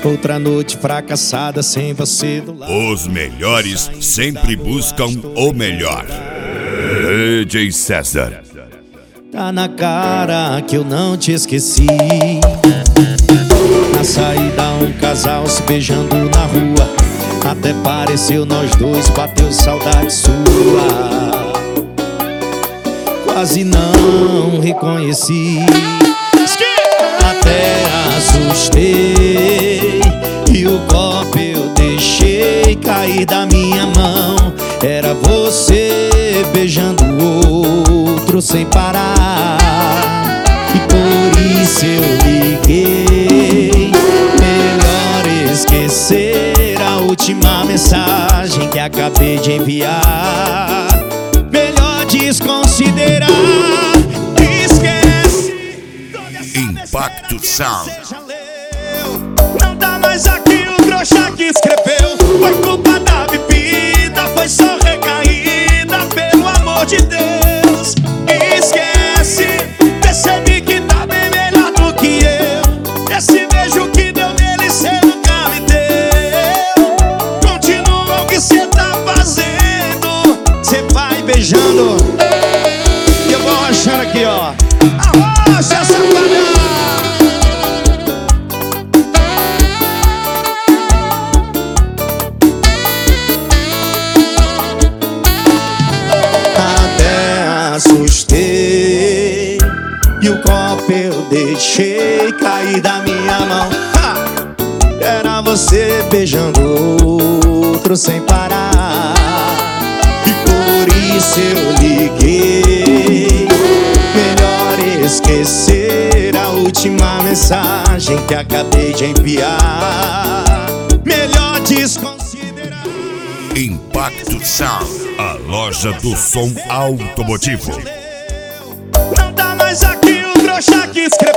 Outra noite fracassada sem você do lado. Os melhores sempre buscam o melhor. DJ César. Tá na cara que eu não te esqueci. Na saída um casal se beijando na rua. Até pareceu nós dois, bateu saudade sua. Quase não reconheci, até assustei. E o copo eu deixei cair da minha mão. Era você beijando o outro sem parar. E por isso eu liguei. Melhor esquecer a última mensagem que acabei de enviar. Melhor desconsiderar. Esquece. Impacto Sound. Não dá mais aqui o trouxa que escreveu. Foi culpa da bebida, foi só recaída, pelo amor de Deus. Esquece, percebi que tá bem melhor do que eu. Esse beijo que deu nele cê nunca me deu. Continua o que cê tá fazendo. Cê vai beijando e eu vou achar aqui, ó. Arrocha, safadão. Assustei e o copo eu deixei cair da minha mão. Era você beijando outro sem parar. E por isso eu liguei. Melhor esquecer a última mensagem que acabei de enviar. Melhor desconsiderar. Impacto Sound, a loja do som automotivo. Não dá mais aqui o trouxa que escreveu.